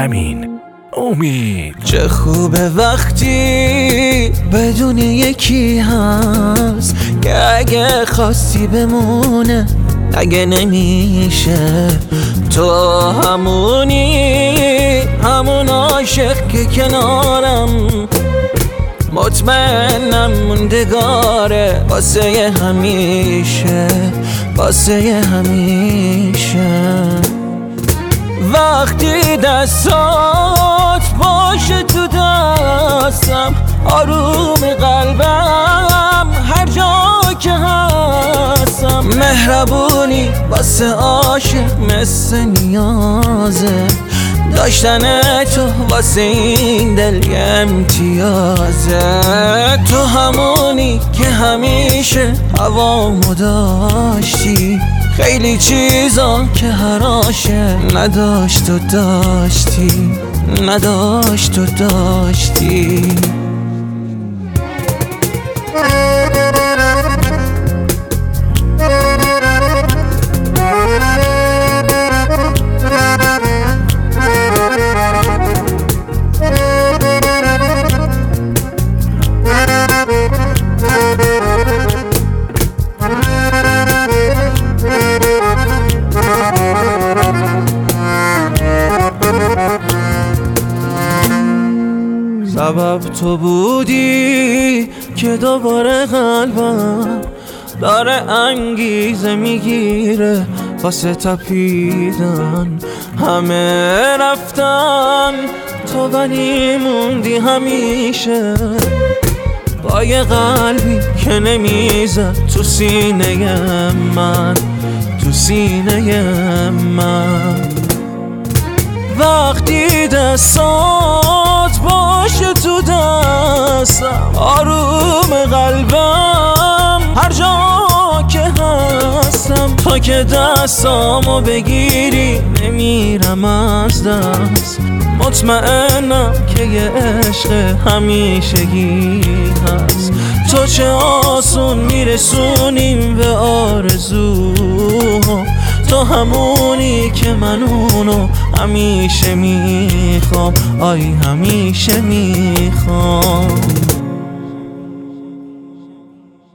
امین امید. چه خوبه وقتی بدون یکی هست که اگه خواستی بمونه اگه نمیشه. تو همون عاشق که کنارم، مطمئنم موندگاره واسه همیشه، واسه همیشه. وقتی دستات باشه تو دستم، آروم قلبم هر جا که هستم. مهربونی واسه عاشق مثل نیازه، داشتن تو واسه این دل یه امتیازه. تو همونی که همیشه هوامو داشتی، خیلی چیزا که هر عاشق نداشت و داشتی، نداشت و داشتی. سبب تو بودی که دوباره قلبم داره انگیزه میگیره واسه تپیدن. همه رفتن تو ولی موندی همیشه، با یه قلبی که نمیزد تو سینه من، تو سینه من. وقتی دستات باشه تو دستم، آروم قلبم هر جا که هستم. تا که دستامو بگیری نمیرم از دست، مطمئنم که یه عشق همیشگی هست. تو چه آسون میرسونیم به آرزوها، تو همونی که من اونو همیشه میخوام، آی همیشه میخوام.